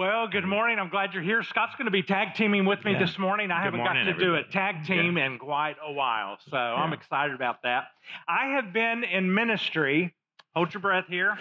Well, good morning. I'm glad you're here. Scott's going to be tag teaming with me Yeah. this morning. I Good haven't morning, got to do a everybody. tag team in quite a while, so I'm excited about that. I have been in ministry, hold your breath here,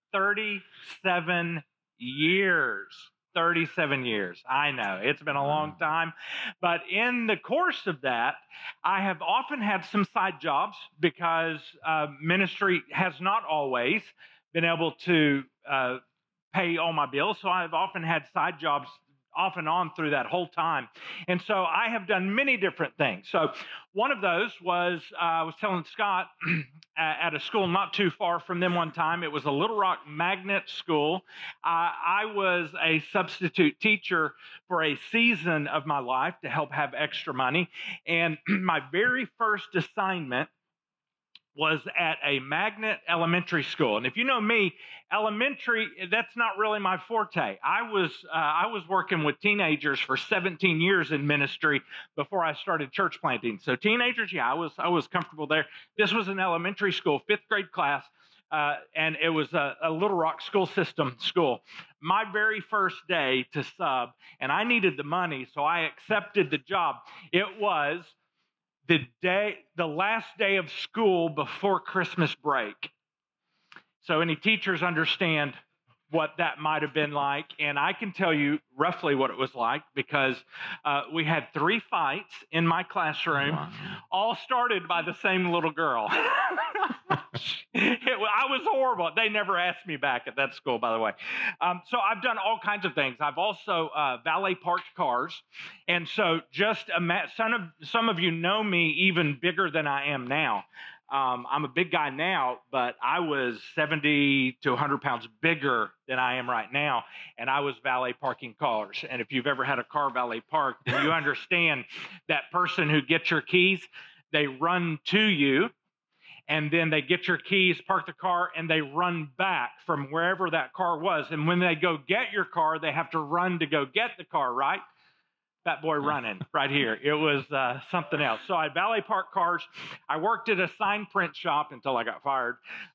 37 years. 37 years. I know it's been a long time, but in the course of that, I have often had some side jobs because ministry has not always been able to pay all my bills. So I've often had side jobs off and on through that whole time. And so I have done many different things. So one of those was, I was telling Scott at a school not too far from them one time, it was a Little Rock magnet school. I was a substitute teacher for a season of my life to help have extra money. And my very first assignment was at a magnet elementary school. And if you know me, elementary, that's not really my forte. I was working with teenagers for 17 years in ministry before I started church planting. So teenagers, yeah, I was comfortable there. This was an elementary school, 5th grade class. And it was a Little Rock school system school. My very first day to sub, and I needed the money, so I accepted the job. It was the last day of school before Christmas break. So any teachers understand what that might have been like, and I can tell you roughly what it was like because we had 3 fights in my classroom, all started by the same little girl. I was horrible. They never asked me back at that school, by the way. So I've done all kinds of things. I've also valet parked cars, and so just some of you know me even bigger than I am now. I'm a big guy now, but I was 70 to 100 pounds bigger than I am right now, and I was valet parking cars. And if you've ever had a car valet parked, then you understand that person who gets your keys, they run to you, and then they get your keys, park the car, and they run back from wherever that car was. And when they go get your car, they have to run to go get the car, right? That boy running right here. It was something else. So I valet park cars. I worked at a sign print shop until I got fired.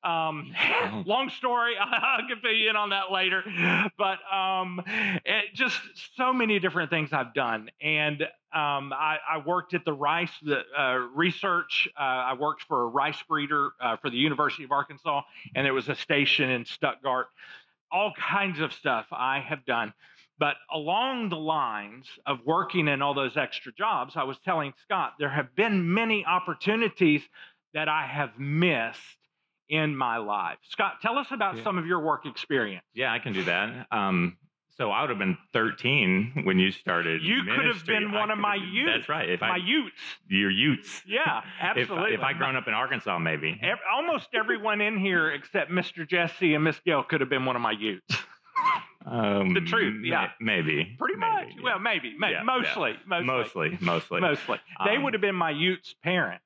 Long story. I can fill you in on that later. But just so many different things I've done. And I worked at the rice research. I worked for a rice breeder for the University of Arkansas, and there was a station in Stuttgart. All kinds of stuff I have done. But along the lines of working in all those extra jobs, I was telling Scott, there have been many opportunities that I have missed in my life. Scott, tell us about some of your work experience. Yeah, I can do that. So I would have been 13 when you started. You could have been one of my youths. That's right. My youths. Your youths. Yeah, absolutely. If I'd grown up in Arkansas, maybe. Almost everyone in here except Mr. Jesse and Miss Gail could have been one of my youths. The truth, yeah. Maybe. Pretty much. Yeah. Well, maybe. Yeah, mostly. Mostly. They would have been my youth's parents.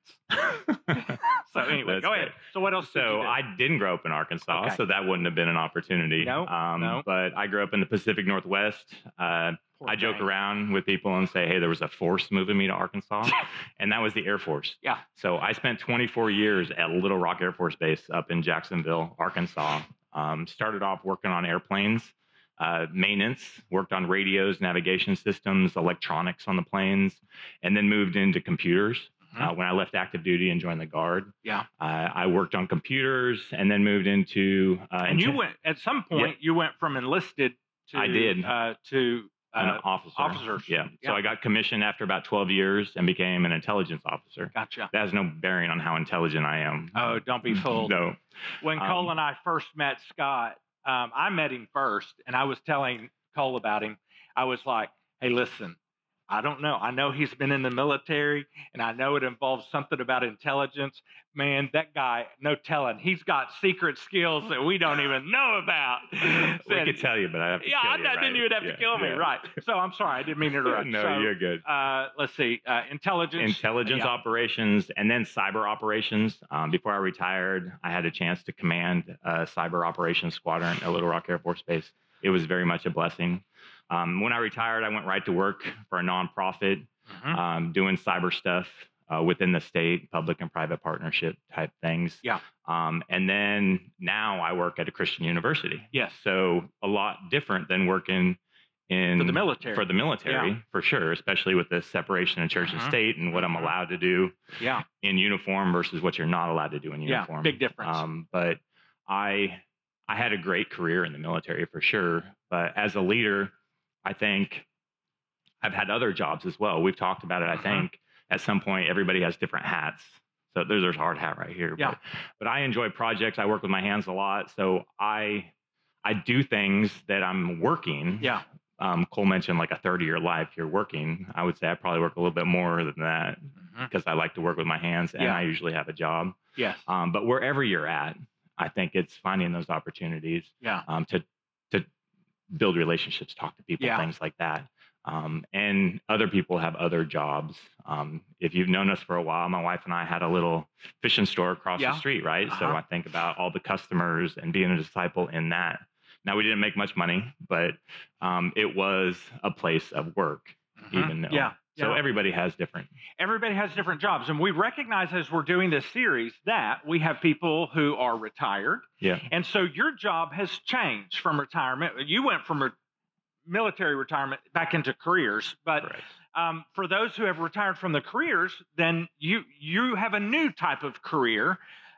So anyway, go ahead. So what else did you do? I didn't grow up in Arkansas, so that wouldn't have been an opportunity. No. But I grew up in the Pacific Northwest. I joke around with people and say, hey, there was a force moving me to Arkansas, and that was the Air Force. Yeah. So I spent 24 years at Little Rock Air Force Base up in Jacksonville, Arkansas. Started off working on airplanes. Maintenance, worked on radios, navigation systems, electronics on the planes, and then moved into computers. When I left active duty and joined the Guard, I worked on computers and then moved into. And you went at some point. You went from enlisted to I did to an officer. Yeah. So I got commissioned after about 12 years and became an intelligence officer. Gotcha. That has no bearing on how intelligent I am. Oh, don't be fooled. No. When Cole and I first met Scott, I met him first, and I was telling Cole about him. I was like, hey, listen, I don't know. I know he's been in the military, and I know it involves something about intelligence. Man, that guy, no telling. He's got secret skills that we don't even know about. We could tell you, but I have to kill you, right? Then you would have to kill me, right? So I'm sorry. I didn't mean to interrupt. No, you're good. Let's see. Intelligence operations, and then cyber operations. Before I retired, I had a chance to command a cyber operations squadron at Little Rock Air Force Base. It was very much a blessing. When I retired, I went right to work for a nonprofit, doing cyber stuff within the state, public and private partnership type things. Yeah. And then now I work at a Christian university. Yes. So a lot different than working in for the military, yeah. For sure, especially with the separation of church and state and what I'm allowed to do in uniform versus what you're not allowed to do in uniform. Yeah, big difference. But I had a great career in the military for sure. But as a leader, I think I've had other jobs as well. We've talked about it. I think at some point everybody has different hats. So there's a hard hat right here. Yeah. But I enjoy projects. I work with my hands a lot. So I do things that I'm working. Yeah. Cole mentioned like a 30-year life you're working. I would say I probably work a little bit more than that because I like to work with my hands and I usually have a job. Yes. But wherever you're at, I think it's finding those opportunities to build relationships, talk to people, things like that. And other people have other jobs. If you've known us for a while, my wife and I had a little fishing store across the street, right? So I think about all the customers and being a disciple in that. Now, we didn't make much money, but it was a place of work, even though. So everybody has different jobs. And we recognize as we're doing this series that we have people who are retired. Yeah. And so your job has changed from retirement. You went from military retirement back into careers. But for those who have retired from the careers, then you have a new type of career.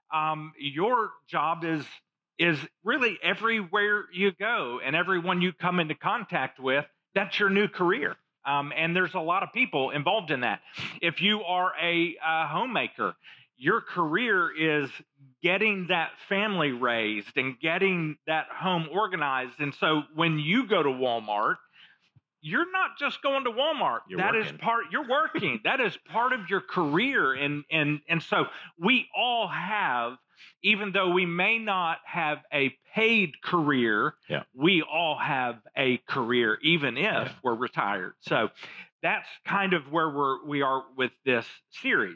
Your job is really everywhere you go and everyone you come into contact with, that's your new career. And there's a lot of people involved in that. If you are a homemaker, your career is getting that family raised and getting that home organized. And so when you go to Walmart, you're not just going to Walmart. You're working. That is part of your career. And so we all have, even though we may not have a paid career, we all have a career, even if we're retired. So that's kind of where we are with this series.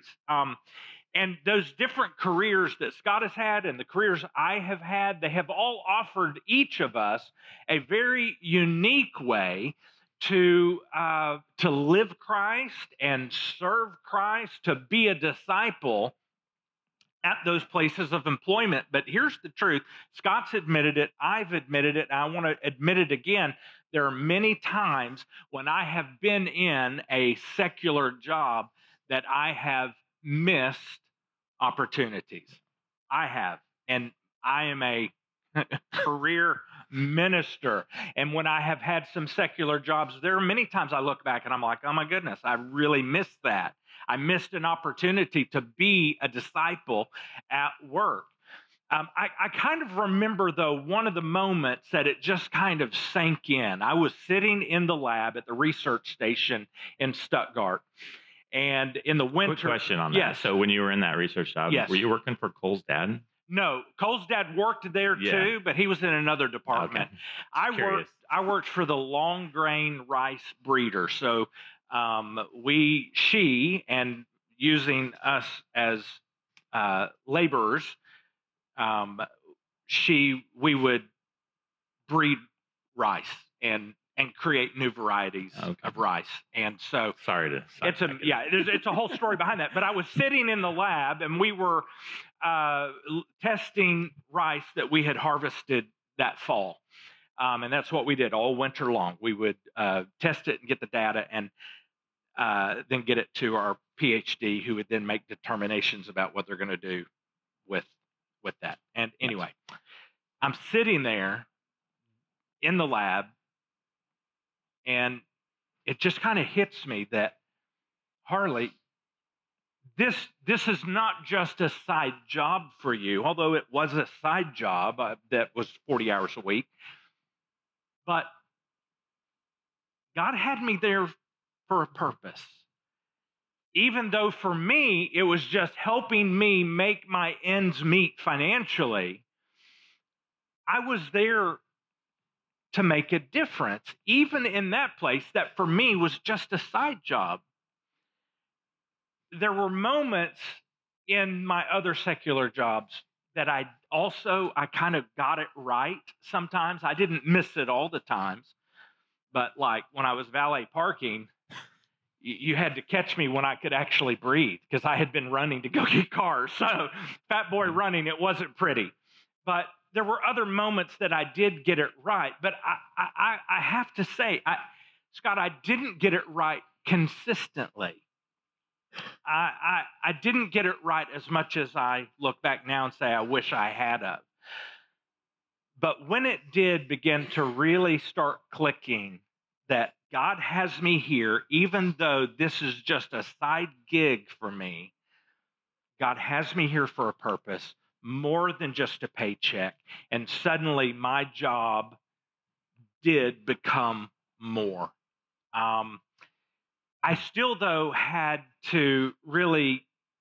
And those different careers that Scott has had and the careers I have had, they have all offered each of us a very unique way to live Christ and serve Christ, to be a disciple at those places of employment. But here's the truth. Scott's admitted it. I've admitted it. And I want to admit it again. There are many times when I have been in a secular job that I have missed opportunities. I have. And I am a career minister. And when I have had some secular jobs, there are many times I look back and I'm like, oh my goodness, I really missed that. I missed an opportunity to be a disciple at work. I kind of remember, though, one of the moments that it just kind of sank in. I was sitting in the lab at the research station in Stuttgart. And in the winter... Quick question on that. Yes. So when you were in that research job, were you working for Cole's dad? No, Cole's dad worked there too, but he was in another department. Okay. I worked for the long grain rice breeder. So she, and using us as laborers, we would breed rice and create new varieties of rice. And so it's a whole story behind that. But I was sitting in the lab and we were testing rice that we had harvested that fall. And that's what we did all winter long. We would test it and get the data and then get it to our PhD, who would then make determinations about what they're going to do with that. And anyway, I'm sitting there in the lab, and it just kind of hits me that, Harley, this is not just a side job for you, although it was a side job that was 40 hours a week. But God had me there for a purpose. Even though for me, it was just helping me make my ends meet financially, I was there to make a difference, even in that place that for me was just a side job. There were moments in my other secular jobs that I kind of got it right sometimes. I didn't miss it all the times. But like when I was valet parking, you had to catch me when I could actually breathe because I had been running to go get cars. So fat boy running, it wasn't pretty. But there were other moments that I did get it right, but I have to say, Scott, I didn't get it right consistently. I didn't get it right as much as I look back now and say I wish I had of. But when it did begin to really start clicking that God has me here, even though this is just a side gig for me, God has me here for a purpose, more than just a paycheck. And suddenly my job did become more. I still, though, had to really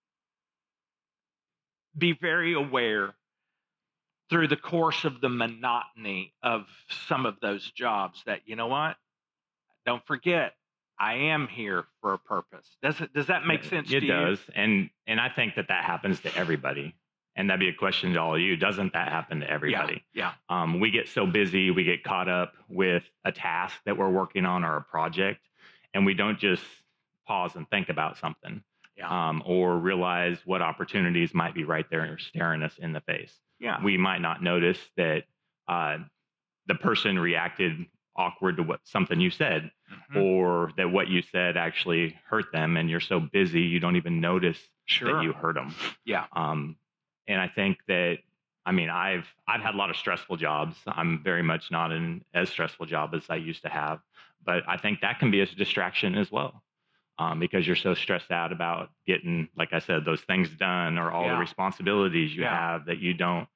be very aware through the course of the monotony of some of those jobs that, you know what? Don't forget, I am here for a purpose. Does that make sense to you? It does. And I think that happens to everybody. And that'd be a question to all of you. Doesn't that happen to everybody? Yeah. We get so busy, we get caught up with a task that we're working on or a project, and we don't just pause and think about something. Yeah. Or realize what opportunities might be right there staring us in the face. Yeah. We might not notice that the person reacted awkward to something you said, or that what you said actually hurt them, and you're so busy you don't even notice that you hurt them. Yeah. And I think that, I mean, I've had a lot of stressful jobs. I'm very much not in as stressful job as I used to have, but I think that can be a distraction as well. Because you're so stressed out about getting, like I said, those things done, or all the responsibilities you have that you don't,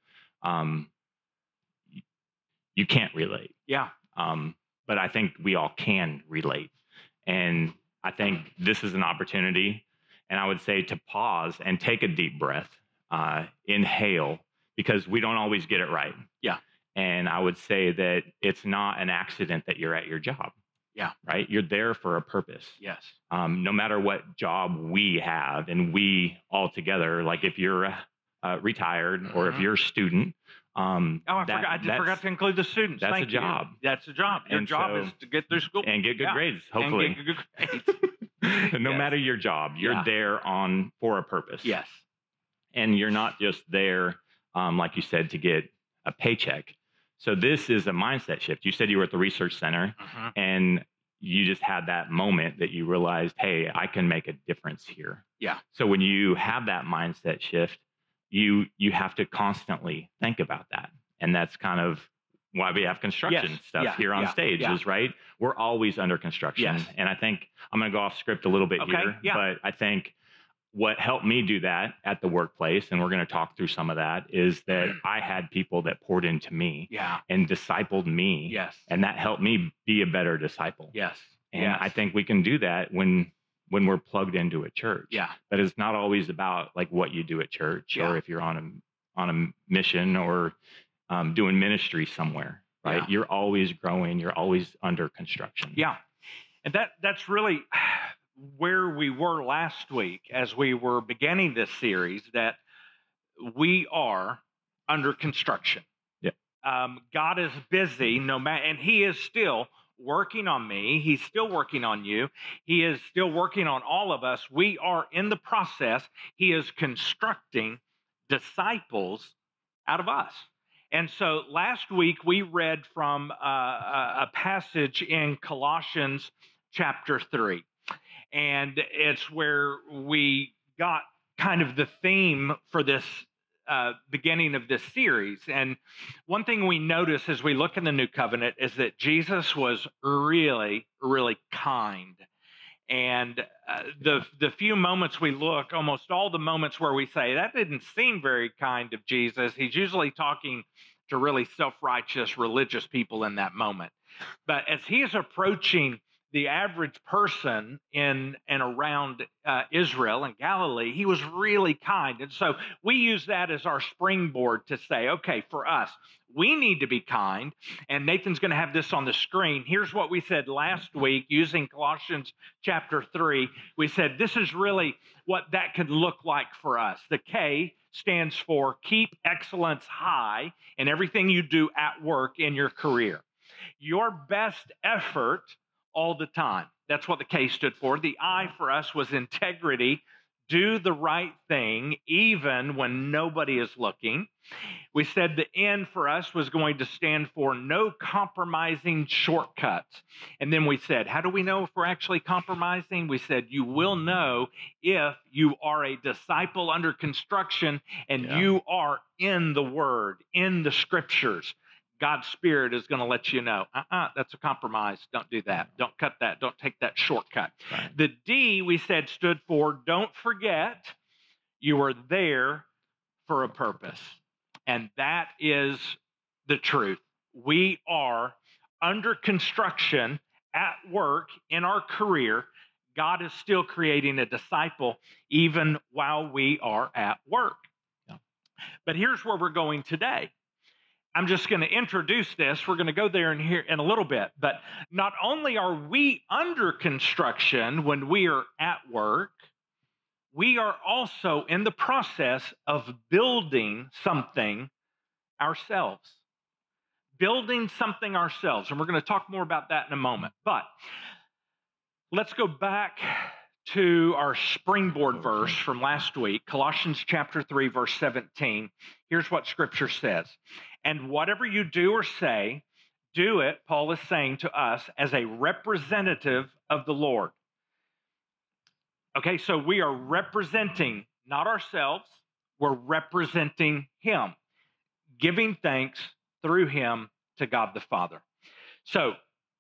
you can't relate. Yeah. But I think we all can relate. And I think this is an opportunity, and I would say to pause and take a deep breath, inhale, because we don't always get it right. Yeah. And I would say that it's not an accident that you're at your job. Yeah. Right. You're there for a purpose. Yes. No matter what job we have, and we all together, like if you're retired or if you're a student. I just forgot to include the students. That's a job. That's a job. Your job is to get through school and get good grades, hopefully. And get good grades. No matter your job, you're there for a purpose. Yes. And you're not just there, like you said, to get a paycheck. So this is a mindset shift. You said you were at the research center, and you just had that moment that you realized, hey, I can make a difference here. Yeah. So when you have that mindset shift, you have to constantly think about that. And that's kind of why we have construction stuff here on stage, is right? We're always under construction. Yes. And I think I'm going to go off script a little bit here, but I think what helped me do that at the workplace, and we're going to talk through some of that, is that I had people that poured into me and discipled me. Yes. And that helped me be a better disciple. Yes. And I think we can do that when we're plugged into a church. Yeah. But it's not always about like what you do at church, or if you're on a mission, or doing ministry somewhere, right? You're always growing. You're always under construction. Yeah. And that's really where we were last week as we were beginning this series, that we are under construction. Yeah. God is busy, and He is still working on me. He's still working on you. He is still working on all of us. We are in the process. He is constructing disciples out of us. And so last week we read from a passage in Colossians chapter 3. And it's where we got kind of the theme for this beginning of this series. And one thing we notice as we look in the New Covenant is that Jesus was really, really kind. And the few moments we look, almost all the moments where we say, that didn't seem very kind of Jesus, he's usually talking to really self-righteous religious people in that moment. But as he is approaching the average person in and around Israel and Galilee, he was really kind. And so we use that as our springboard to say, okay, for us, we need to be kind. And Nathan's going to have this on the screen. Here's what we said last week using Colossians chapter 3. We said this is really what that could look like for us. The K stands for keep excellence high in everything you do at work in your career. Your best effort all the time. That's what the K stood for. The I for us was integrity. do the right thing even when nobody is looking. We said the N for us was going to stand for no compromising shortcuts. And then we said, how do we know if we're actually compromising? We said, you will know if you are a disciple under construction and you are in the Word, in the Scriptures. God's Spirit is going to let you know, that's a compromise. Don't do that. Don't cut that. Don't take that shortcut. Right. The D, we said, stood for don't forget you are there for a purpose. And that is the truth. We are under construction at work in our career. God is still creating a disciple even while we are at work. Yeah. But here's where we're going today. I'm just going to introduce this. We're going to go there in a little bit. But not only are we under construction when we are at work, we are also in the process of building something ourselves. Building something ourselves. And we're going to talk more about that in a moment. But let's go back to our springboard verse from last week, Colossians chapter 3, verse 17. Here's what Scripture says. And whatever you do or say, do it, Paul is saying to us, as a representative of the Lord. Okay, so we are representing not ourselves, we're representing Him, giving thanks through Him to God the Father. So,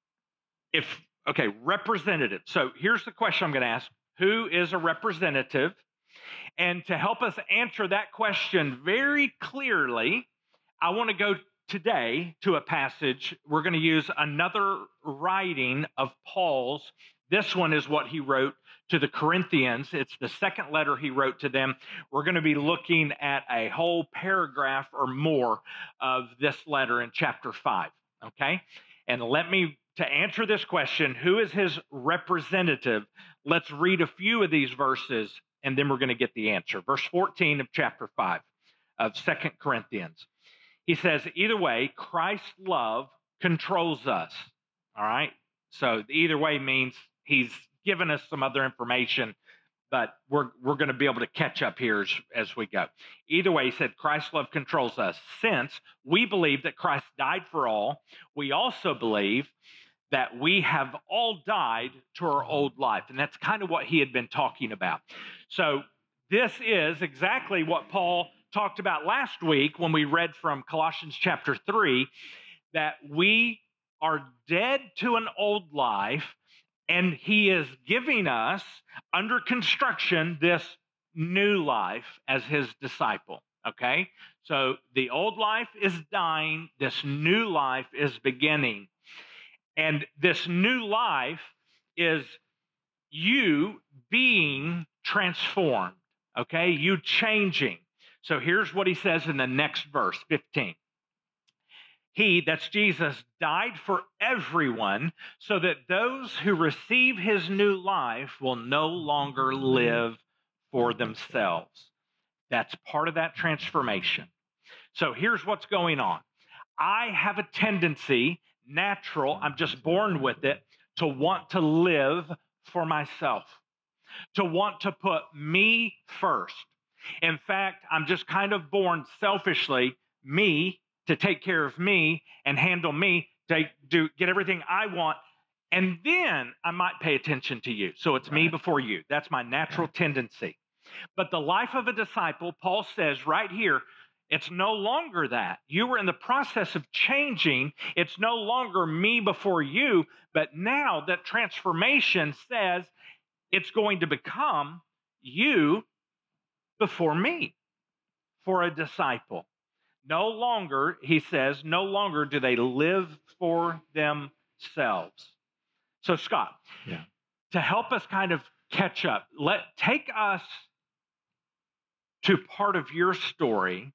representative. So here's the question I'm going to ask. Who is a representative? And to help us answer that question very clearly, I want to go today to a passage. We're going to use another writing of Paul's. This one is what he wrote to the Corinthians. It's the second letter he wrote to them. We're going to be looking at a whole paragraph or more of this letter in chapter 5, okay? And to answer this question, who is his representative? Let's read a few of these verses, and then we're going to get the answer. Verse 14 of chapter 5 of 2 Corinthians. He says, either way, Christ's love controls us, all right? So either way means he's given us some other information, but we're going to be able to catch up here as we go. Either way, he said, Christ's love controls us. Since we believe that Christ died for all, we also believe that we have all died to our old life. And that's kind of what he had been talking about. So this is exactly what Paul talked about last week when we read from Colossians chapter 3, that we are dead to an old life, and he is giving us under construction this new life as his disciple, okay? So the old life is dying, this new life is beginning. And this new life is you being transformed, okay? You changing. So here's what he says in the next verse, 15. He, that's Jesus, died for everyone so that those who receive his new life will no longer live for themselves. That's part of that transformation. So here's what's going on. I have a tendency, natural, I'm just born with it, to want to live for myself, to want to put me first. In fact, I'm just kind of born selfishly, me, to take care of me and handle me, get everything I want, and then I might pay attention to you. So it's me before you. That's my natural tendency. But the life of a disciple, Paul says right here, it's no longer that. You were in the process of changing. It's no longer me before you, but now that transformation says it's going to become you before me for a disciple. No longer, he says, no longer do they live for themselves. So, Scott, to help us kind of catch up, take us to part of your story.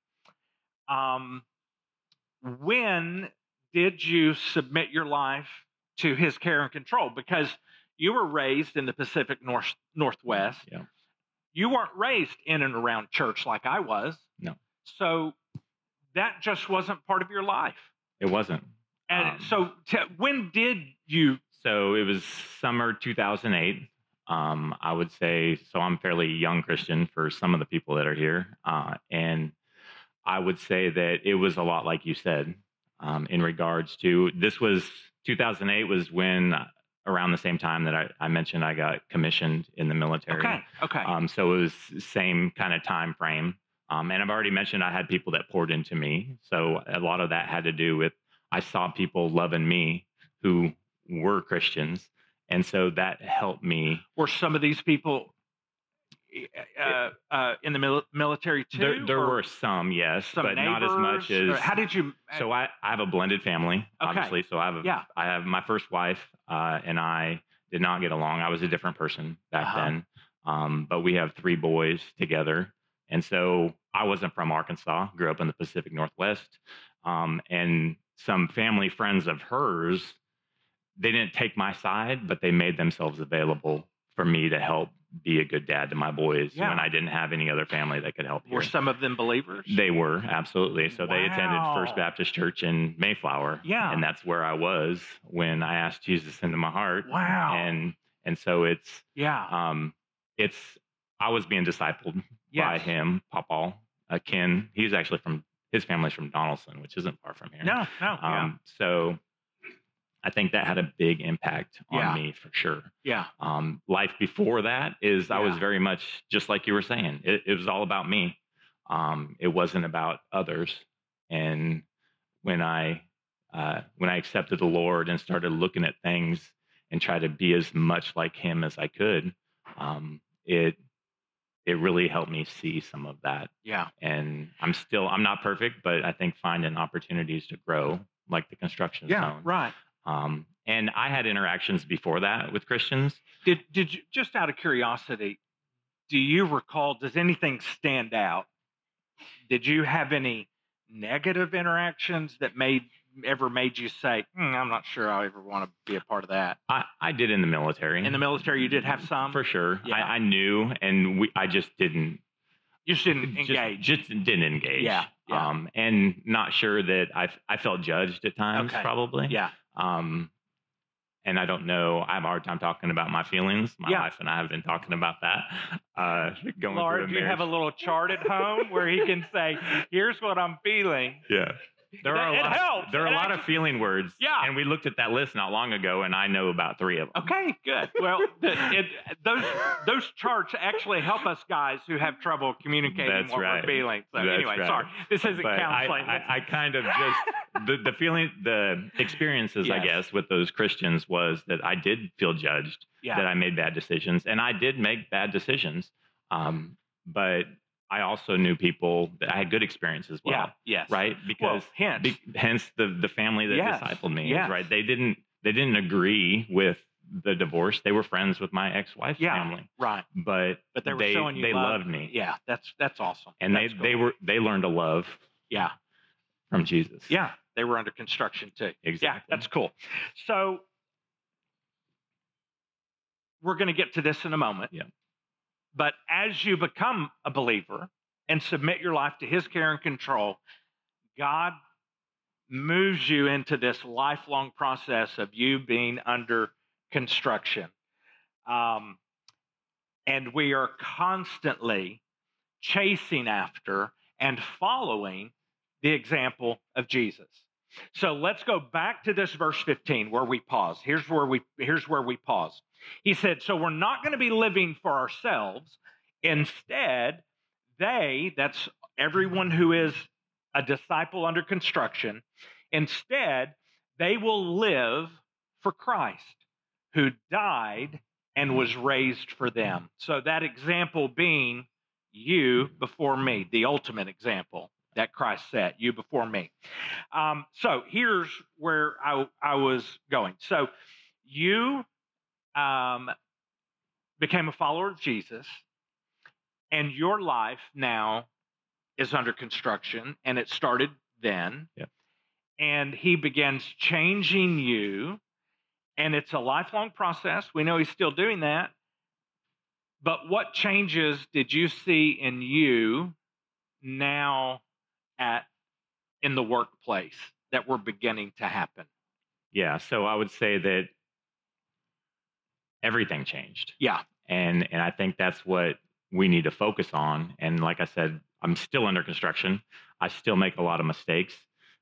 When did you submit your life to his care and control? Because you were raised in the Pacific Northwest. Yeah. You weren't raised in and around church like I was. No. So that just wasn't part of your life. It wasn't. And so when did you? So it was summer 2008. I would say, so I'm fairly young Christian for some of the people that are here. And I would say that it was a lot like you said, in regards to this was 2008 was when around the same time that I mentioned I got commissioned in the military. Okay. Okay. So it was same kind of time frame. And I've already mentioned I had people that poured into me. So a lot of that had to do with I saw people loving me who were Christians. And so that helped me. Were some of these people in the military too? There were some, yes, some but not as much neighbors? as. How did you? So I have a blended family, Okay. obviously. So Yeah. I have my first wife, and I did not get along. I was a different person back then. But we have 3 boys together. And so I wasn't from Arkansas, grew up in the Pacific Northwest. And some family friends of hers, they didn't take my side, but they made themselves available for me to help be a good dad to my boys Yeah. when I didn't have any other family that could help Were here. some of them believers? They were, absolutely. So they attended First Wow. Baptist Church in Mayflower. Yeah. And that's where I was when I asked Jesus into my heart. Wow. And so Yeah. it's I was being discipled by Yes. him, Papa Ken. He's actually his family's from Donaldson, which isn't far from here. No. Yeah. So I think that had a big impact on Yeah. me for sure. Yeah. Life before that is I was Yeah. very much just like you were saying. It was all about me. It wasn't about others. And when I accepted the Lord and started looking at things and try to be as much like Him as I could, it really helped me see some of that. Yeah. And I'm not perfect, but I think finding opportunities to grow, like the construction Yeah. zone. Right. And I had interactions before that with Christians. Did you, just out of curiosity, do you recall? Does anything stand out? Did you have any negative interactions that ever made you say, "I'm not sure I ever want to be a part of that"? I did in the military. In the military, you did have some. For sure. Yeah. I knew, and I just didn't. You just didn't engage. Just didn't engage. Yeah. And not sure that I felt judged at times, Okay. probably. Yeah. And I don't know. I have a hard time talking about my feelings. My Yeah. wife and I have been talking about that. Going Lord, through a do you have a marriage. little chart at home where he can say, "Here's what I'm feeling"? Yeah. There are It helps. There are It a lot of actually- feeling words. Yeah. And we looked at that list not long ago, and I know about 3 of them. Okay, good. Well, those charts actually help us guys who have trouble communicating That's what right. we're feeling. So That's anyway, right. sorry, this isn't But counseling. I kind of just the experiences, I Yes. guess, with those Christians was that I did feel judged, Yeah. that I made bad decisions, and I did make bad decisions. But I also knew people that I had good experiences as well. Yeah. Yes. Right. Because Well, hence the family that Yes. discipled me. Yes. Right. They didn't agree with the divorce. They were friends with my ex-wife's Yeah. family. Right. But But they were showing you they love. loved me. Yeah. That's awesome. And That's cool. they learned to love Yeah. from Jesus. Yeah. They were under construction too. Exactly. Yeah. That's cool. So we're going to get to this in a moment. Yeah. But as you become a believer and submit your life to His care and control, God moves you into this lifelong process of you being under construction. And we are constantly chasing after and following the example of Jesus. So let's go back to this verse 15 where we pause. Here's where we pause. He said, so we're not going to be living for ourselves. Instead, that's everyone who is a disciple under construction, instead, they will live for Christ, who died and was raised for them. So that example being you before me, the ultimate example that Christ set, you before me. So here's where I was going. So you became a follower of Jesus, and your life now is under construction, and it started then. Yep. And He begins changing you, and it's a lifelong process. We know He's still doing that. But what changes did you see in you now in the workplace that were beginning to happen? Yeah. So I would say that everything changed. Yeah. And I think that's what we need to focus on. And like I said, I'm still under construction. I still make a lot of mistakes.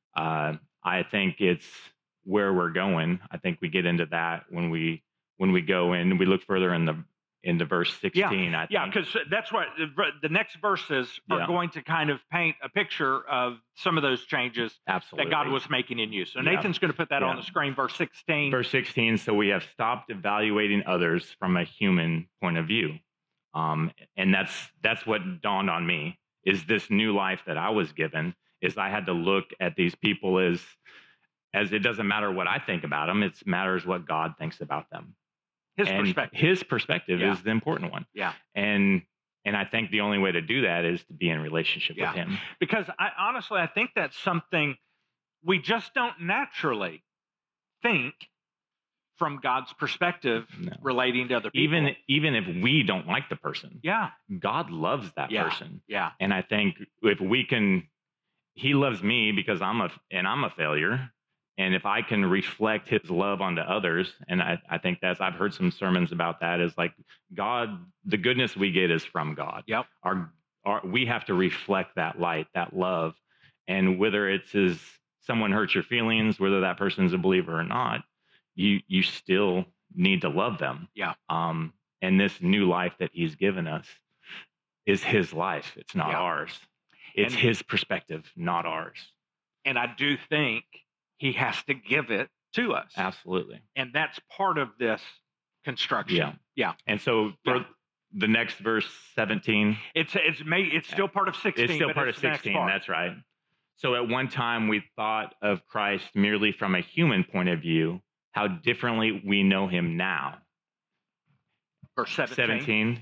I think it's where we're going. I think we get into that when we go in, we look further into verse 16. Yeah, because that's what the next verses are going to kind of paint a picture of some of those changes Absolutely. that God was making in you. So Nathan's going to put that on the screen, verse 16. Verse 16, so we have stopped evaluating others from a human point of view. And that's what dawned on me, is this new life that I was given, is I had to look at these people as it doesn't matter what I think about them, it matters what God thinks about them. His perspective is the important one. Yeah. And I think the only way to do that is to be in relationship with him. Because I think that's something we just don't naturally think from God's perspective relating to other people. Even if we don't like the person. Yeah. God loves that person. Yeah. And I think if we can, he loves me because I'm a failure. And if I can reflect his love onto others, and I think I've heard some sermons about that, is like God, the goodness we get is from God. Yep. We have to reflect that light, that love. And whether it's someone hurts your feelings, whether that person's a believer or not, you still need to love them. Yeah. And this new life that he's given us is his life. It's not ours. It's his perspective, not ours. And I do think he has to give it to us. Absolutely. And that's part of this construction. Yeah. And so for the next verse 17, it's still part of 16. It's still part of 16. That's right. So at one time we thought of Christ merely from a human point of view. How differently we know him now. Verse 17.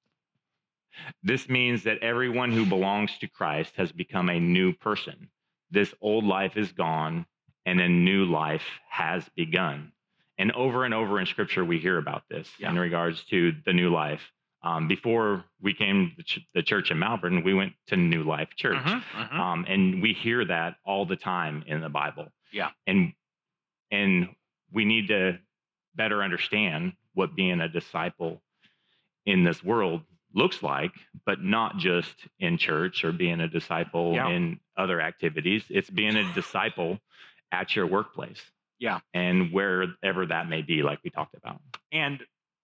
This means that everyone who belongs to Christ has become a new person. This old life is gone, and a new life has begun. And over in Scripture, we hear about this in regards to the new life. Before we came to the church in Malvern, we went to New Life Church. And we hear that all the time in the Bible. Yeah. And we need to better understand what being a disciple in this world looks like, but not just in church or being a disciple in other activities. It's being a disciple at your workplace. Yeah. And wherever that may be, like we talked about. And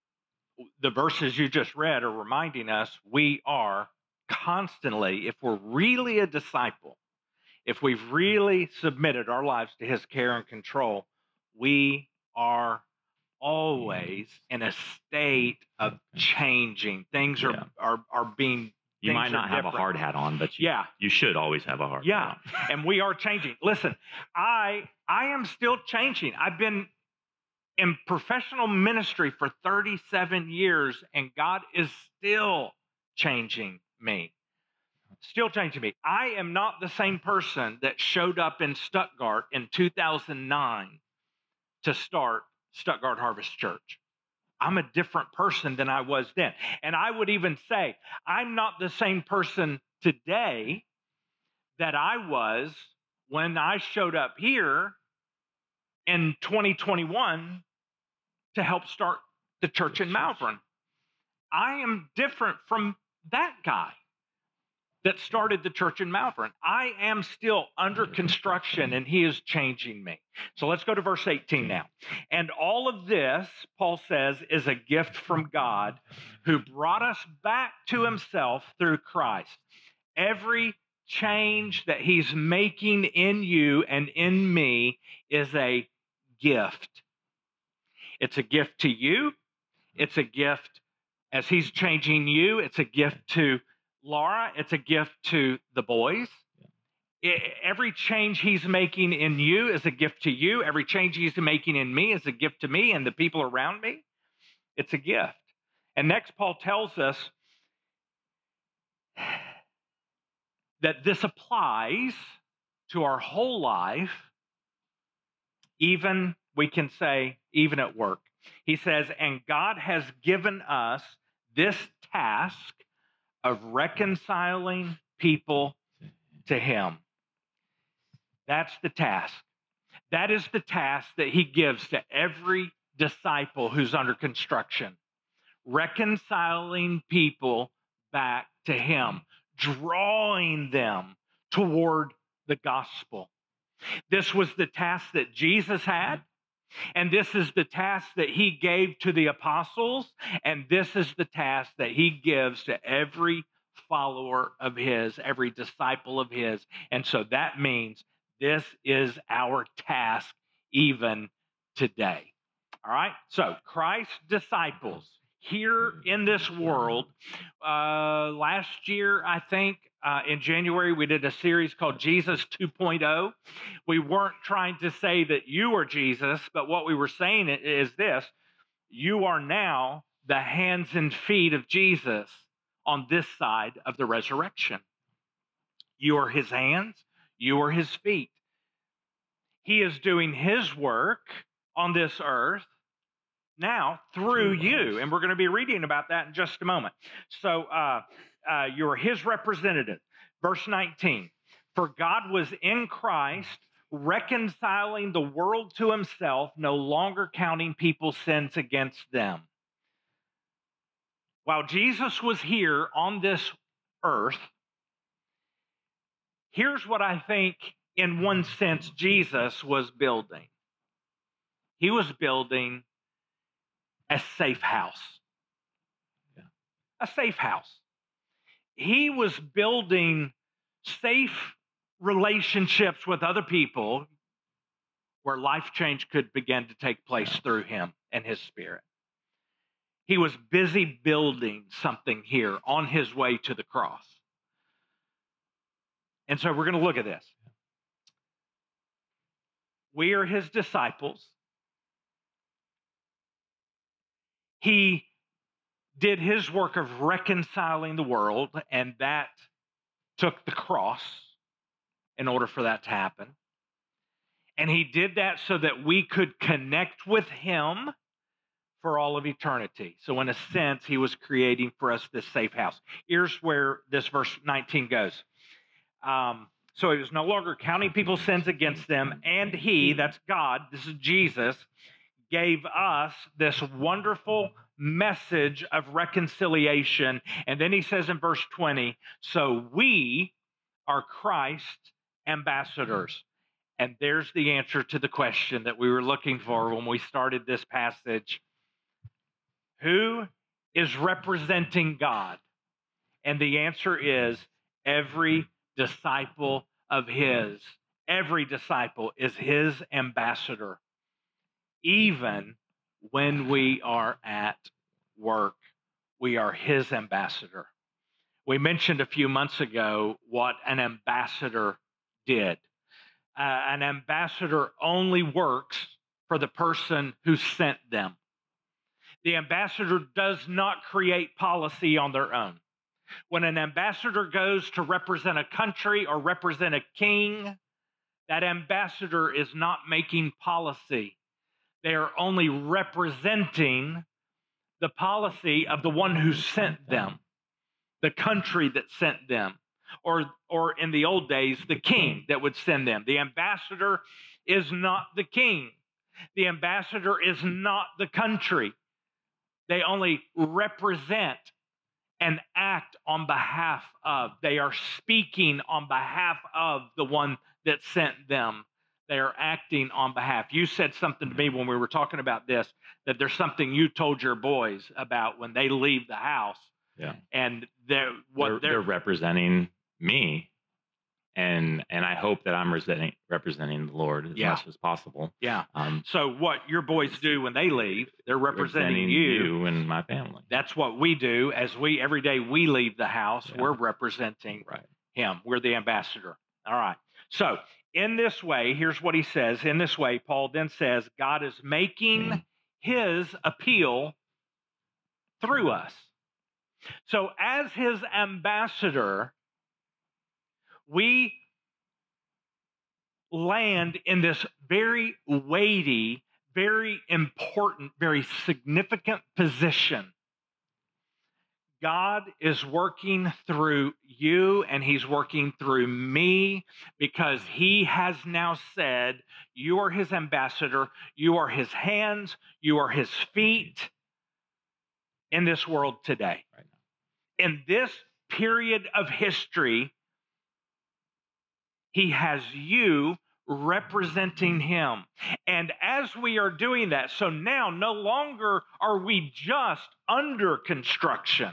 the verses you just read are reminding us we are constantly, if we're really a disciple, if we've really submitted our lives to his care and control, we are always in a state of changing. Things are being. You might not have a hard hat on, but you should always have a hard hat on. And we are changing. Listen, I am still changing. I've been in professional ministry for 37 years, and God is still changing me. Still changing me. I am not the same person that showed up in Stuttgart in 2009 to start Stuttgart Harvest Church. I'm a different person than I was then. And I would even say I'm not the same person today that I was when I showed up here in 2021 to help start the church in Malvern. I am different from that guy that started the church in Malvern. I am still under construction, and he is changing me. So let's go to verse 18 now. And all of this, Paul says, is a gift from God who brought us back to himself through Christ. Every change that he's making in you and in me is a gift. It's a gift to you. It's a gift as he's changing you. It's a gift to Laura, it's a gift to the boys. Every change he's making in you is a gift to you. Every change he's making in me is a gift to me and the people around me. It's a gift. And next, Paul tells us that this applies to our whole life, even, we can say, even at work. He says, and God has given us this task of reconciling people to him. That's the task. That is the task that he gives to every disciple who's under construction. reconciling people back to him, drawing them toward the gospel. This was the task that Jesus had, and this is the task that he gave to the apostles, and this is the task that he gives to every follower of his, every disciple of his. And so that means this is our task even today. All right? So, Christ's disciples here in this world. Last year, I think, in January, we did a series called Jesus 2.0. We weren't trying to say that you are Jesus, but what we were saying is this: you are now the hands and feet of Jesus on this side of the resurrection. You are his hands, you are his feet. He is doing his work on this earth now through you. And we're going to be reading about that in just a moment. So you're his representative. Verse 19, for God was in Christ reconciling the world to himself, no longer counting people's sins against them. While Jesus was here on this earth, here's what I think, in one sense, Jesus was building. He was building a safe house. Yeah. A safe house. He was building safe relationships with other people where life change could begin to take place through him and his spirit. He was busy building something here on his way to the cross. And so we're going to look at this. We are his disciples. He did his work of reconciling the world, and that took the cross in order for that to happen. And he did that so that we could connect with him for all of eternity. So in a sense, he was creating for us this safe house. Here's where this verse 19 goes. So he was no longer counting people's sins against them, and he, that's God, this is Jesus, gave us this wonderful message of reconciliation. And then he says in verse 20, so we are Christ's ambassadors. And there's the answer to the question that we were looking for when we started this passage. Who is representing God? And the answer is every disciple of his. Every disciple is his ambassador. Even when we are at work, we are his ambassador. We mentioned a few months ago what an ambassador did. An ambassador only works for the person who sent them. The ambassador does not create policy on their own. When an ambassador goes to represent a country or represent a king, that ambassador is not making policy. They are only representing the policy of the one who sent them, the country that sent them, or in the old days, the king that would send them. The ambassador is not the king. The ambassador is not the country. They only represent and act on behalf of. They are speaking on behalf of the one that sent them. They are acting on behalf. You said something to me when we were talking about this, that there's something you told your boys about when they leave the house. Yeah. And they're representing me. And I hope that I'm representing the Lord as much as possible. Yeah. So what your boys do when they leave, they're representing you and my family. That's what we do. Every day we leave the house, we're representing him. We're the ambassador. All right. So in this way, here's what he says. In this way, Paul then says, God is making his appeal through us. So as his ambassador, we land in this very weighty, very important, very significant position. God is working through you and he's working through me because he has now said, you are his ambassador, you are his hands, you are his feet. in this world today. Right now. In this period of history, he has you representing him. And as we are doing that, so now no longer are we just under construction,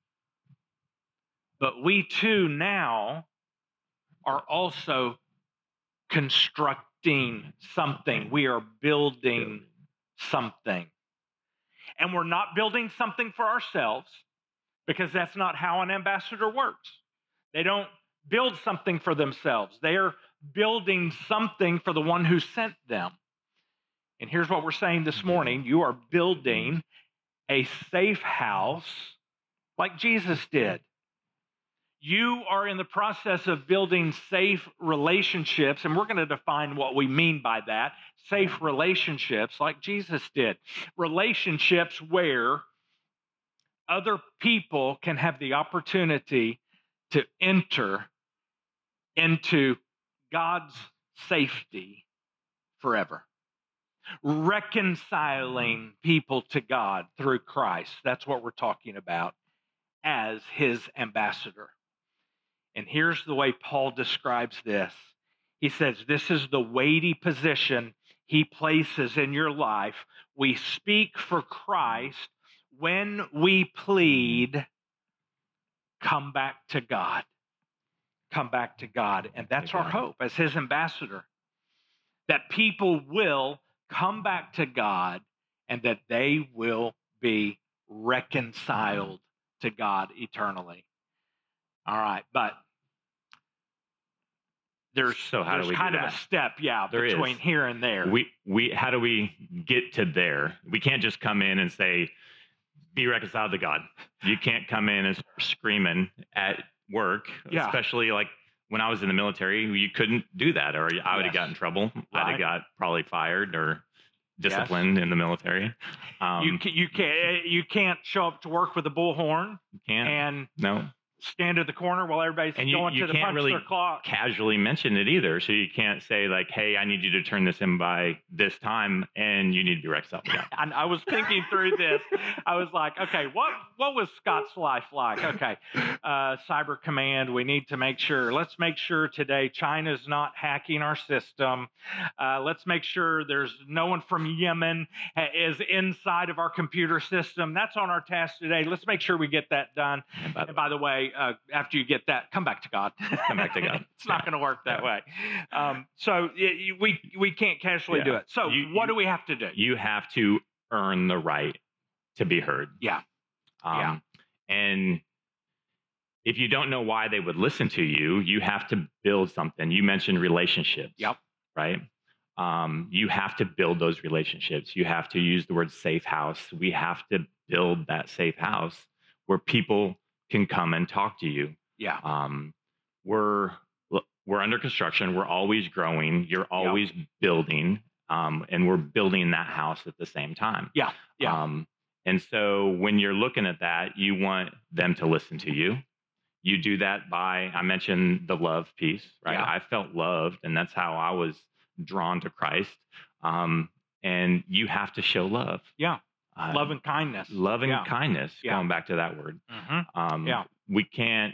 but we too now are also constructing something. We are building something. And we're not building something for ourselves, because that's not how an ambassador works. They don't build something for themselves. They are building something for the one who sent them. And here's what we're saying this morning. You are building a safe house like Jesus did. You are in the process of building safe relationships, and we're going to define what we mean by that. Safe relationships like Jesus did. Relationships where other people can have the opportunity to enter into God's safety forever. Reconciling people to God through Christ. That's what we're talking about as his ambassador. And here's the way Paul describes this. He says, this is the weighty position he places in your life. We speak for Christ when we plead, come back to God. Come back to God. And that's our hope as his ambassador, that people will come back to God and that they will be reconciled to God eternally. All right, but there's kind of a step, between here and there. How do we get to there? We can't just come in and say, be reconciled to God. You can't come in and start screaming at work, especially like when I was in the military. You couldn't do that, or I would have gotten in trouble. Right. I'd have got probably fired or disciplined in the military. You can't show up to work with a bullhorn. You can't. And no. Stand at the corner while everybody's going to the punch really their clock. Casually mention it either. So you can't say like, hey, I need you to turn this in by this time and you need to be reconciled. And I was thinking through this. I was like, okay, what was Scott's life like? Okay, Cyber Command, we need to make sure. Let's make sure today China's not hacking our system. Let's make sure there's no one from Yemen is inside of our computer system. That's on our task today. Let's make sure we get that done. And by the way, after you get that, come back to God. Come back to God. It's not going to work that way. So we can't casually do it. So what do we have to do? You have to earn the right to be heard. Yeah. And if you don't know why they would listen to you, you have to build something. You mentioned relationships. Yep. Right? You have to build those relationships. You have to use the word safe house. We have to build that safe house where people can come and talk to you. Yeah. We're under construction. We're always growing. You're always building, and we're building that house at the same time. Yeah. And so when you're looking at that, you want them to listen to you. You do that by, I mentioned the love piece, right? Yeah. I felt loved, and that's how I was drawn to Christ. And you have to show love. Yeah. Love and kindness. Love and kindness, going back to that word. Mm-hmm. We can't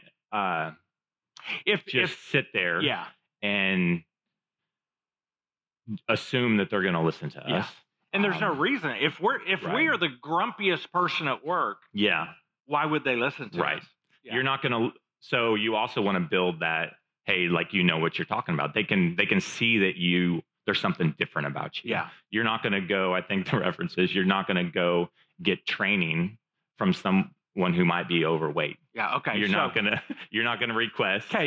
just sit there and assume that they're going to listen to us. And there's no reason. If we are the grumpiest person at work, why would they listen to us? You're not going to. So you also want to build that. Hey, like, you know what you're talking about. They can see that there's something different about you. Yeah. You're not going to go, I think the reference is, you're not going to go get training from someone who might be overweight. Yeah. Okay. You're not going to request. Case.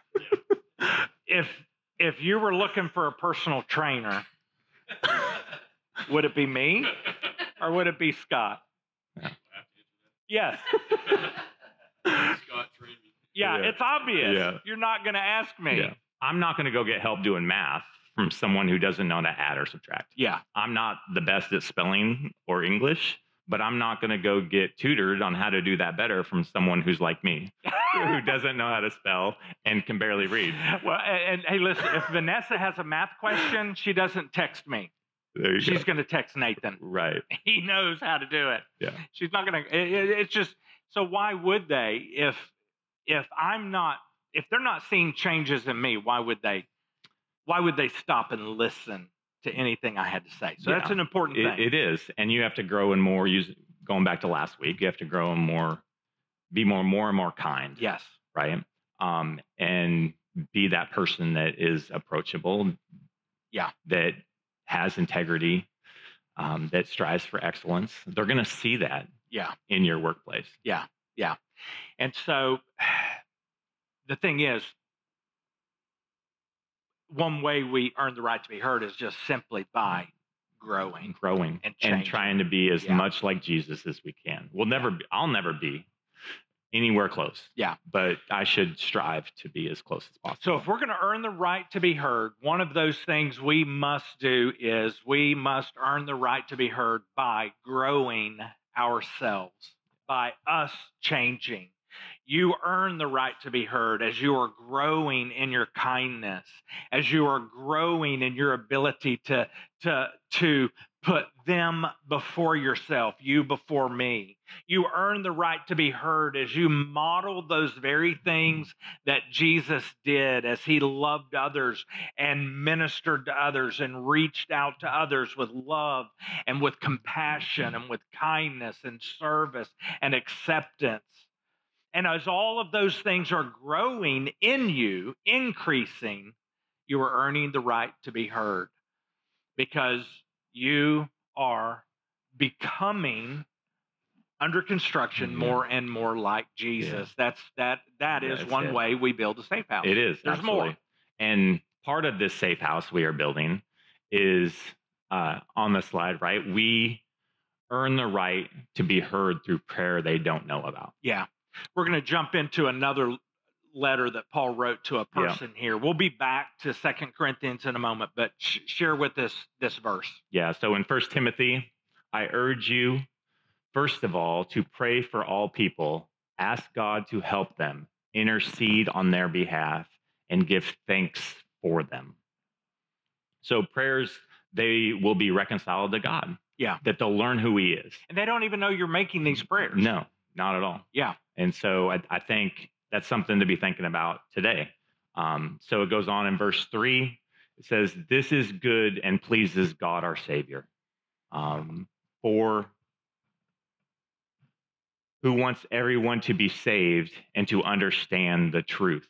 If you were looking for a personal trainer, would it be me or would it be Scott? Yes. Scott trained me. Yeah, it's obvious. Yeah. You're not going to ask me. Yeah. I'm not going to go get help doing math from someone who doesn't know to add or subtract. Yeah. I'm not the best at spelling or English, but I'm not going to go get tutored on how to do that better from someone who's like me, who doesn't know how to spell and can barely read. Well, and hey, listen, if Vanessa has a math question, she doesn't text me. There you She's go. going to text Nathan. Right. He knows how to do it. Yeah. She's not going to. It's just so. Why would they? If I'm not, if they're not seeing changes in me, why would they? Why would they stop and listen to anything I had to say? So that's Yeah. an important thing. It is, and you have to grow in more. Going back to last week, you have to grow in more, be more and more kind. Yes. Right. And be that person that is approachable. Yeah. That has integrity. That strives for excellence. They're going to see that. Yeah. In your workplace. Yeah. Yeah. And so the thing is, one way we earn the right to be heard is just simply by growing and trying to be as much like Jesus as we can. I'll never be anywhere close. Yeah. But I should strive to be as close as possible. So if we're going to earn the right to be heard, one of those things we must do is we must earn the right to be heard by growing ourselves, by us changing. You earn the right to be heard as you are growing in your kindness, as you are growing in your ability to put them before yourself, you before me. You earn the right to be heard as you model those very things that Jesus did, as he loved others and ministered to others and reached out to others with love and with compassion and with kindness and service and acceptance. And as all of those things are growing in you, increasing, you are earning the right to be heard because you are becoming under construction more and more like Jesus. That is one way we build a safe house. It is. There's absolutely. more. And part of this safe house we are building is on the slide, right? We earn the right to be heard through prayer they don't know about. Yeah. We're going to jump into another letter that Paul wrote to a person here. We'll be back to 2 Corinthians in a moment, but share with us this verse. Yeah, so in 1 Timothy, I urge you, first of all, to pray for all people, ask God to help them, intercede on their behalf, and give thanks for them. So prayers, they will be reconciled to God. Yeah. That they'll learn who he is. And they don't even know you're making these prayers. No, not at all. Yeah. And so I think that's something to be thinking about today. So it goes on in verse 3. It says, this is good and pleases God our Savior, for who wants everyone to be saved and to understand the truth.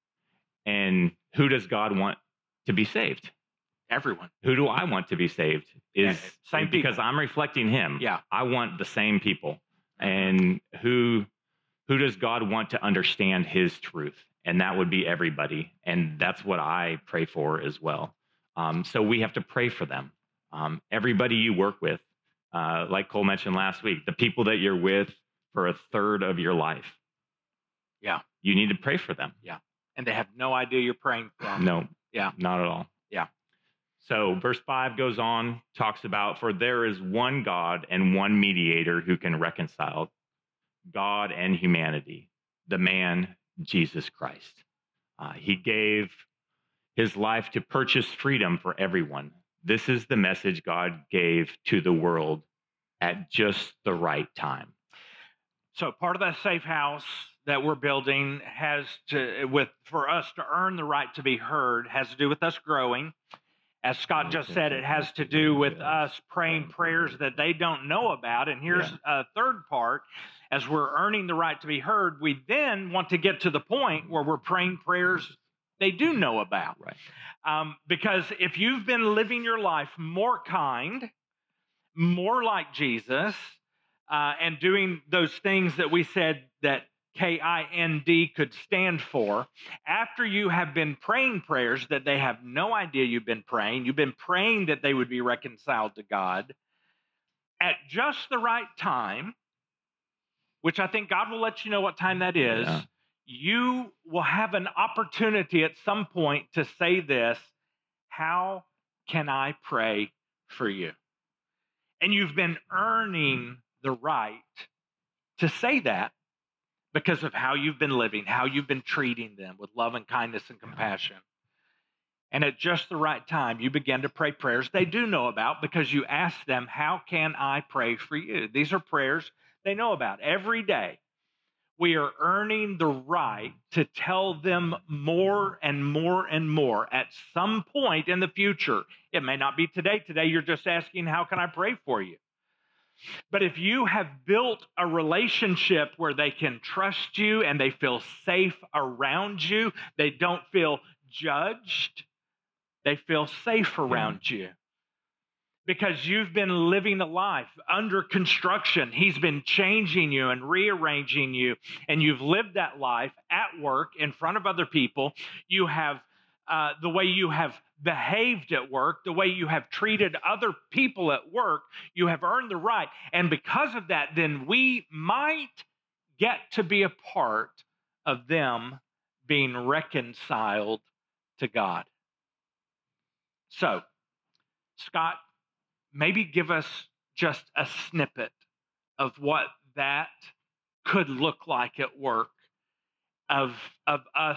And who does God want to be saved? Everyone. Who do I want to be saved? Same because people. I'm reflecting him. Yeah. I want the same people. And who does God want to understand his truth? And that would be everybody. And that's what I pray for as well. So we have to pray for them. Everybody you work with, like Cole mentioned last week, the people that you're with for a third of your life. Yeah. You need to pray for them. Yeah. And they have no idea you're praying for them. No. Yeah. Not at all. Yeah. So verse 5 goes on, talks about, for there is one God and one mediator who can reconcile God and humanity, the man, Jesus Christ. He gave his life to purchase freedom for everyone. This is the message God gave to the world at just the right time. So part of that safe house that we're building for us to earn the right to be heard has to do with us growing. As Scott just said, it has to do with us praying prayers that they don't know about. And here's a third part. As we're earning the right to be heard, we then want to get to the point where we're praying prayers they do know about. Right. Because if you've been living your life more kind, more like Jesus, and doing those things that we said that KIND could stand for, after you have been praying prayers that they have no idea you've been praying that they would be reconciled to God at just the right time, which I think God will let you know what time that is. Yeah. You will have an opportunity at some point to say this: how can I pray for you? And you've been earning the right to say that because of how you've been living, how you've been treating them with love and kindness and compassion. And at just the right time, you begin to pray prayers they do know about because you ask them, how can I pray for you? These are prayers they know about every day. We are earning the right to tell them more and more and more at some point in the future. It may not be today. Today, you're just asking, how can I pray for you? But if you have built a relationship where they can trust you and they feel safe around you, they don't feel judged, they feel safe around you. Because you've been living a life under construction. He's been changing you and rearranging you, and you've lived that life at work in front of other people. You have the way you have behaved at work, the way you have treated other people at work, you have earned the right. And because of that, then we might get to be a part of them being reconciled to God. So, Scott, maybe give us just a snippet of what that could look like at work, of us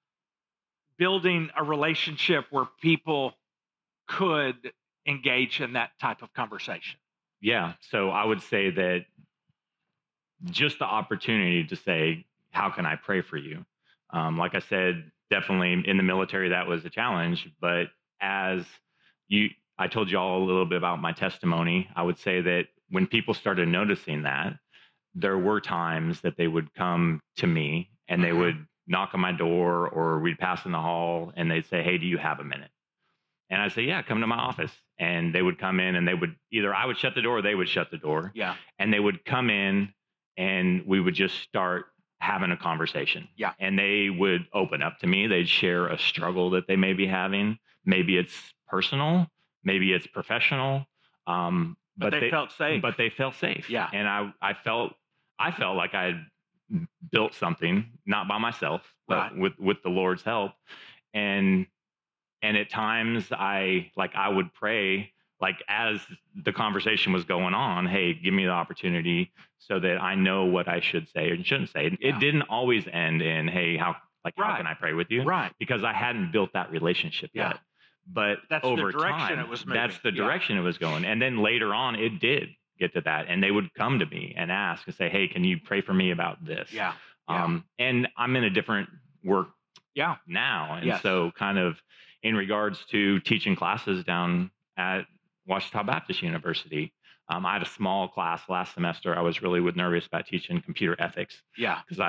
building a relationship where people could engage in that type of conversation. Yeah. So I would say that just the opportunity to say, how can I pray for you? Like I said, definitely in the military, that was a challenge. But as I told you all a little bit about my testimony, I would say that when people started noticing that, there were times that they would come to me and they would knock on my door, or we'd pass in the hall and they'd say, hey, do you have a minute? And I'd say, yeah, come to my office. And they would come in and they would I would shut the door or they would shut the door. Yeah. And they would come in and we would just start having a conversation. Yeah. And they would open up to me. They'd share a struggle that they may be having. Maybe it's personal, maybe it's professional. But they felt safe. But they felt safe. Yeah. And I felt like I had built something, not by myself, but with the Lord's help. And at times I would pray, like as the conversation was going on, hey, give me the opportunity so that I know what I should say and shouldn't say. Yeah. It didn't always end in, hey, how can I pray with you? Right. Because I hadn't built that relationship yet. But that's over the direction time, it was moving. that's the direction it was going. And then later on, it did get to that. And they would come to me and ask and say, hey, can you pray for me about this? Yeah. And I'm in a different work now. And so kind of in regards to teaching classes down at Ouachita Baptist University, I had a small class last semester. I was really nervous about teaching computer ethics. Yeah. Because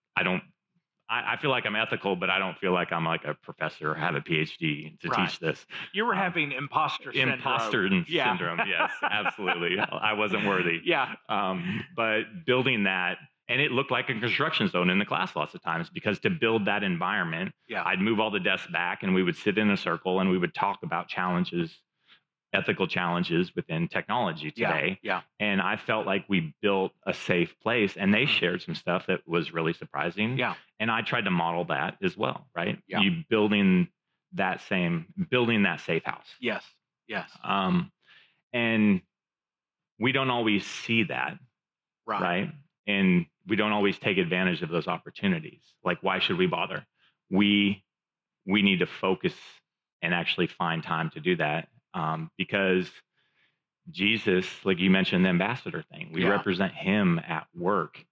I feel like I'm ethical, but I don't feel like I'm like a professor or have a PhD to teach this. You were having imposter syndrome. Imposter syndrome, yes, absolutely. I wasn't worthy. Yeah. But building that, and it looked like a construction zone in the class lots of times, because to build that environment, I'd move all the desks back and we would sit in a circle and we would talk about challenges, ethical challenges within technology today. Yeah. And I felt like we built a safe place, and they shared some stuff that was really surprising. Yeah. And I tried to model that as well, right? Yeah. You building that safe house. Yes. Yes. And we don't always see that. Right. And we don't always take advantage of those opportunities. Like, why should we bother? We need to focus and actually find time to do that. Because Jesus, like you mentioned, the ambassador thing, we represent him at work.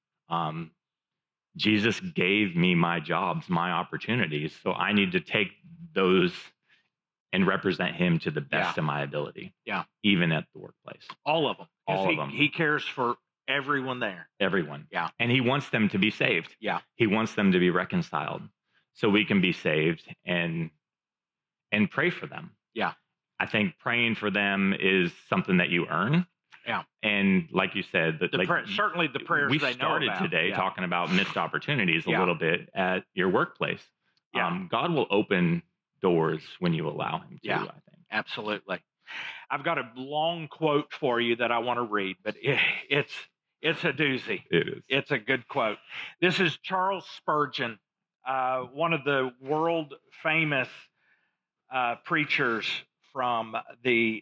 Jesus gave me my jobs, my opportunities. So I need to take those and represent him to the best of my ability. Yeah. Even at the workplace. All of them. All of them. He cares for everyone there. Everyone. Yeah. And he wants them to be saved. Yeah. He wants them to be reconciled so we can be saved and pray for them. Yeah. I think praying for them is something that you earn. Yeah. And like you said, certainly the prayers we they started know about. today talking about missed opportunities a little bit at your workplace. Yeah. God will open doors when you allow him to, I think. Absolutely. I've got a long quote for you that I want to read, but it's a doozy. It is. It's a good quote. This is Charles Spurgeon, one of the world famous preachers from the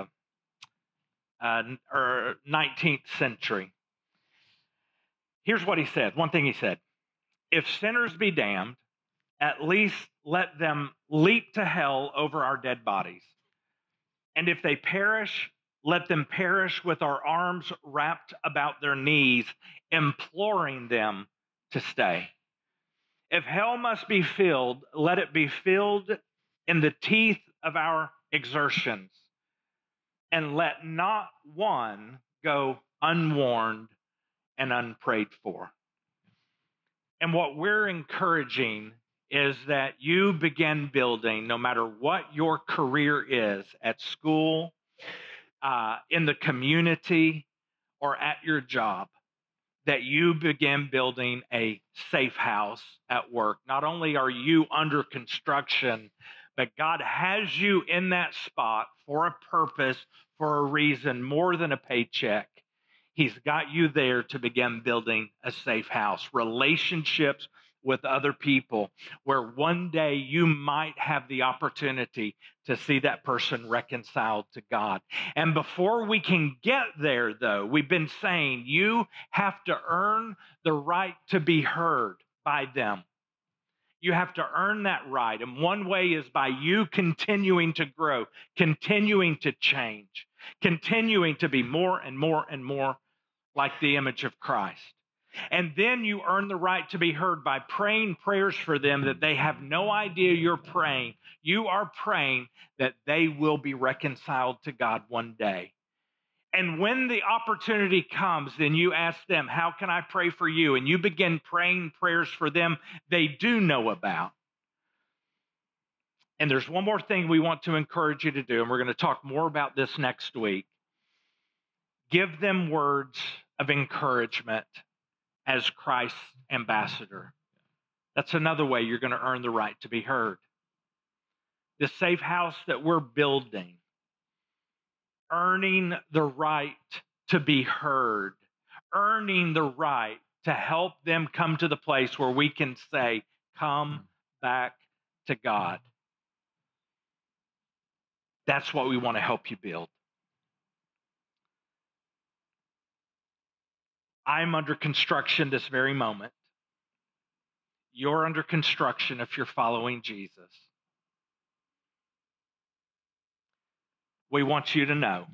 19th century. Here's what he said. One thing he said: if sinners be damned, at least let them leap to hell over our dead bodies. And if they perish, let them perish with our arms wrapped about their knees, imploring them to stay. If hell must be filled, let it be filled in the teeth of our exertions, and let not one go unwarned and unprayed for. And what we're encouraging is that you begin building, no matter what your career is, at school, in the community, or at your job, that you begin building a safe house at work. Not only are you under construction, but God has you in that spot for a purpose, for a reason, more than a paycheck. He's got you there to begin building a safe house, relationships with other people, where one day you might have the opportunity to see that person reconciled to God. And before we can get there, though, we've been saying you have to earn the right to be heard by them. You have to earn that right. And one way is by you continuing to grow, continuing to change, continuing to be more and more and more like the image of Christ. And then you earn the right to be heard by praying prayers for them that they have no idea you're praying. You are praying that they will be reconciled to God one day. And when the opportunity comes, then you ask them, how can I pray for you? And you begin praying prayers for them they do know about. And there's one more thing we want to encourage you to do, and we're going to talk more about this next week. Give them words of encouragement as Christ's ambassador. That's another way you're going to earn the right to be heard. The safe house that we're building, earning the right to be heard, earning the right to help them come to the place where we can say, come back to God. That's what we want to help you build. I'm under construction this very moment. You're under construction if you're following Jesus. We want you to know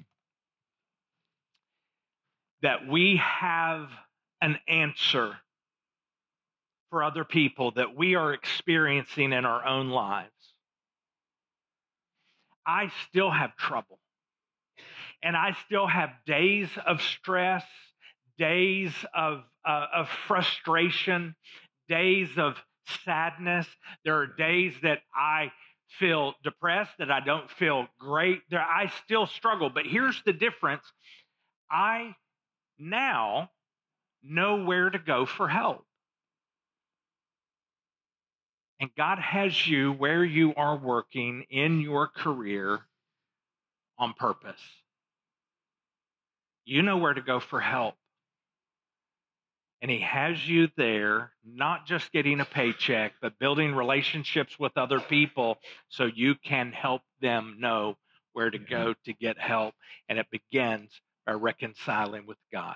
that we have an answer for other people that we are experiencing in our own lives. I still have trouble. And I still have days of stress, days of frustration, days of sadness. There are days that I feel depressed, that I don't feel great. I still struggle. But here's the difference. I now know where to go for help. And God has you where you are working in your career on purpose. You know where to go for help. And He has you there, not just getting a paycheck, but building relationships with other people so you can help them know where to go to get help. And it begins by reconciling with God.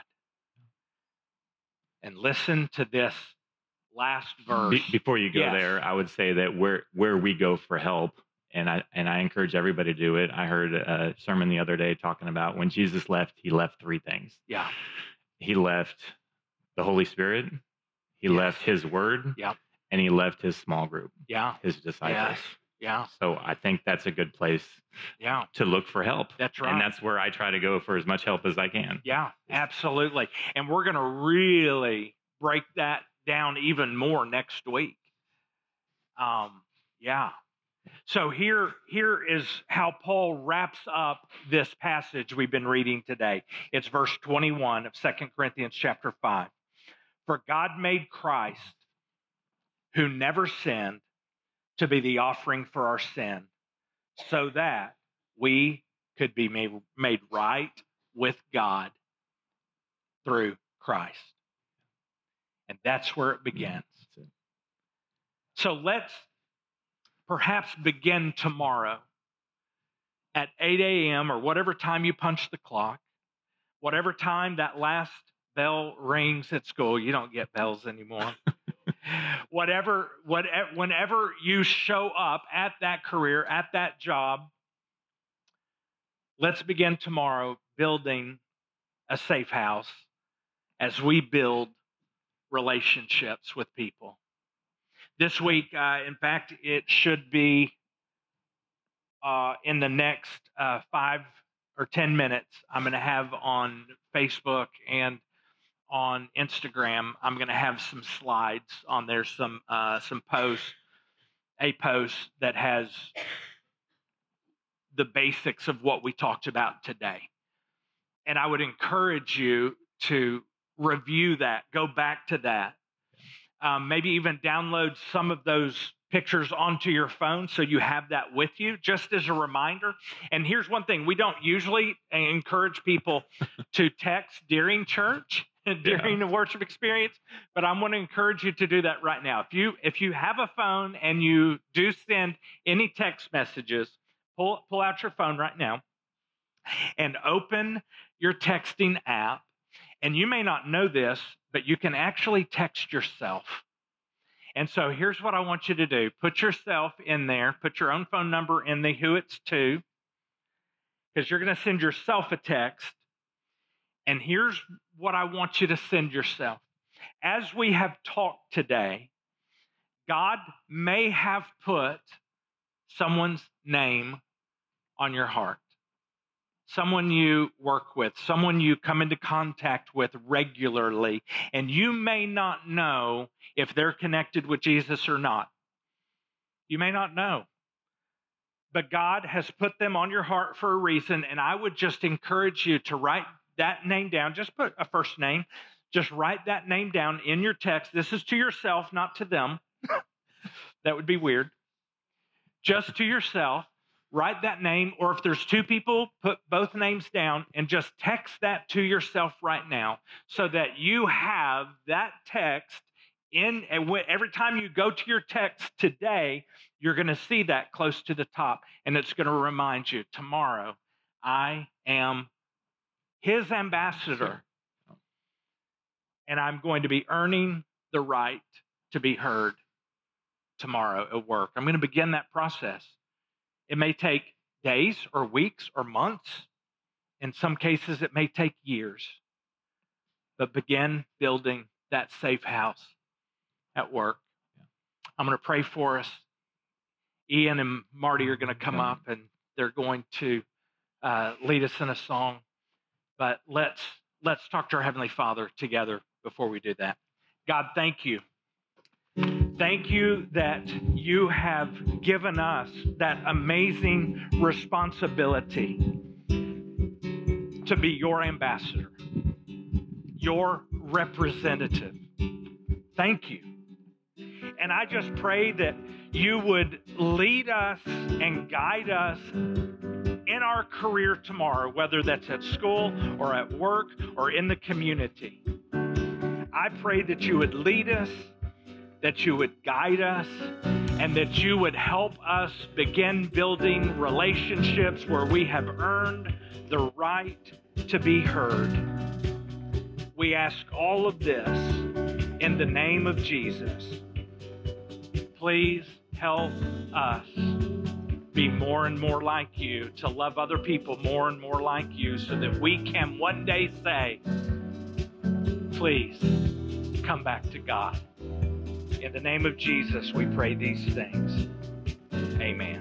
And listen to this last verse. Before you go there, I would say that where we go for help, and I encourage everybody to do it. I heard a sermon the other day talking about when Jesus left, He left three things. Yeah. He left the Holy Spirit, He left His word, and He left His small group, His disciples. Yeah. So I think that's a good place to look for help. That's right. And that's where I try to go for as much help as I can. Yeah, absolutely. And we're going to really break that down even more next week. So here is how Paul wraps up this passage we've been reading today. It's verse 21 of 2 Corinthians chapter 5. For God made Christ, who never sinned, to be the offering for our sin, so that we could be made right with God through Christ. And that's where it begins. So let's perhaps begin tomorrow at 8 a.m. or whatever time you punch the clock, whatever time that last bell rings at school. You don't get bells anymore. Whenever you show up at that career, at that job, let's begin tomorrow building a safe house as we build relationships with people. This week, in fact, it should be in the next 5 or 10 minutes, I'm going to have on Facebook and on Instagram, I'm going to have some slides on there, some posts, a post that has the basics of what we talked about today. And I would encourage you to review that, go back to that, maybe even download some of those pictures onto your phone so you have that with you, just as a reminder. And here's one thing: we don't usually encourage people to text during church, during the worship experience, but I'm going to encourage you to do that right now. If you have a phone and you do send any text messages, pull out your phone right now and open your texting app. And you may not know this, but you can actually text yourself. And so here's what I want you to do. Put yourself in there. Put your own phone number in the who it's to, because you're going to send yourself a text. And here's what I want you to send yourself. As we have talked today, God may have put someone's name on your heart. Someone you work with, someone you come into contact with regularly, and you may not know if they're connected with Jesus or not. You may not know. But God has put them on your heart for a reason, and I would just encourage you to write that name down. Just put a first name. Just write that name down in your text. This is to yourself, not to them. That would be weird. Just to yourself. Write that name, or if there's two people, put both names down and just text that to yourself right now so that you have that text in. And every time you go to your text today, you're going to see that close to the top, and it's going to remind you, tomorrow, I am his ambassador, and I'm going to be earning the right to be heard tomorrow at work. I'm going to begin that process. It may take days or weeks or months. In some cases, it may take years. But begin building that safe house at work. I'm going to pray for us. Ian and Marty are going to come up, and they're going to lead us in a song. But let's talk to our Heavenly Father together before we do that. God, thank you. Thank you that you have given us that amazing responsibility to be your ambassador, your representative. Thank you. And I just pray that you would lead us and guide us in our career tomorrow, whether that's at school or at work or in the community. I pray that you would lead us, that you would guide us, and that you would help us begin building relationships where we have earned the right to be heard. We ask all of this in the name of Jesus. Please help us be more and more like you, to love other people more and more like you, so that we can one day say, please come back to God. In the name of Jesus, we pray these things. Amen.